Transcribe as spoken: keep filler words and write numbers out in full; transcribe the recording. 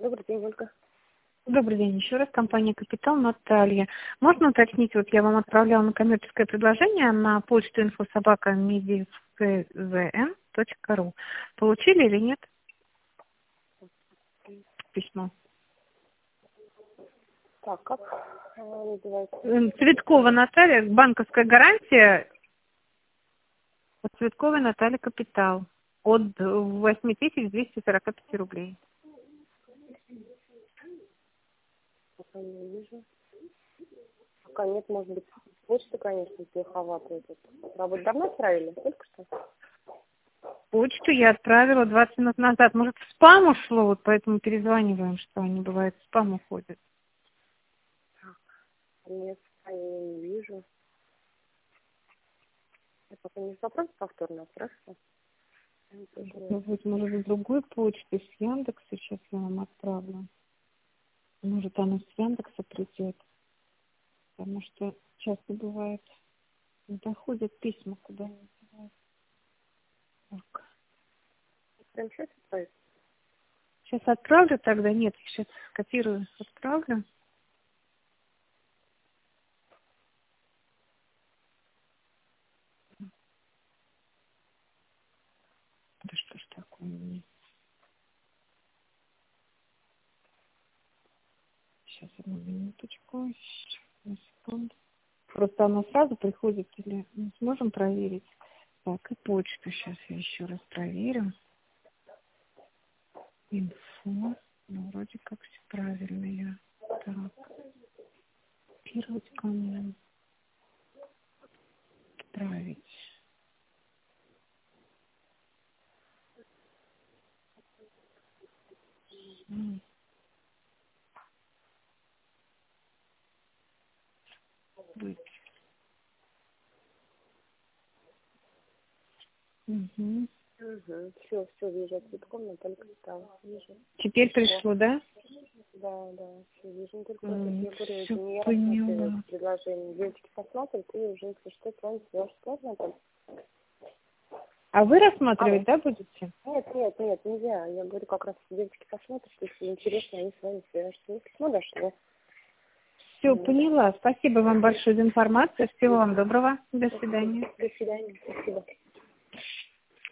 Добрый день, Ольга. Добрый день еще раз. Компания «Капитал», Наталья. Можно уточнить, вот я вам отправляла на коммерческое предложение на почту инфособака медиаскзн точка ру. Получили или нет письмо? Так, как э, называется? М, Цветкова Наталья, банковская гарантия. От Цветковой Натальи «Капитал». От восемь тысяч двести сорок пять рублей. Пока не вижу. Пока нет, может быть, почта, конечно, плоховатая. Работу давно отправили? Только что? Почту я отправила двадцать минут назад. Может, в спам ушло, вот поэтому перезваниваем, что они, бывает, в спам уходят. Нет, я не вижу. Я пока не вопрос повторно, хорошо? Ну, вот, может, с другой почты, с Яндекса сейчас я вам отправлю. Может, оно с Яндекса придет. Потому что часто бывает, не доходят письма куда-нибудь. Так. Прям сейчас отправить? Сейчас отправлю тогда? Нет, сейчас скопирую, отправлю. Да что ж такое у меня? Сейчас, одну минуточку. На секунду. Просто оно сразу приходит или мы сможем проверить? Так, и почту сейчас я еще раз проверю. Инфо. Ну, вроде как все правильно я. Так, копировать ко мне. Отправить. М, быть. Угу. Угу. Все, все, вижу. Цветком, но только стала. Вижу. Теперь Пришло. пришло, да? Да, да, все вижу. Ну, только М, я говорю, Все это не я рассматриваю поняла. это предложение. Девочки посмотрят, и уже, если что, с вами свяжутся. Можно там? А вы Алло. рассматривать, да, будете? Нет, нет, нет, нельзя. Я говорю, как раз девочки посмотрят, если интересно, они с вами свяжутся. Если ну, дошло. Все, Вот. поняла. Спасибо вам большое за информацию. Всего вам доброго. До свидания. До свидания. Спасибо.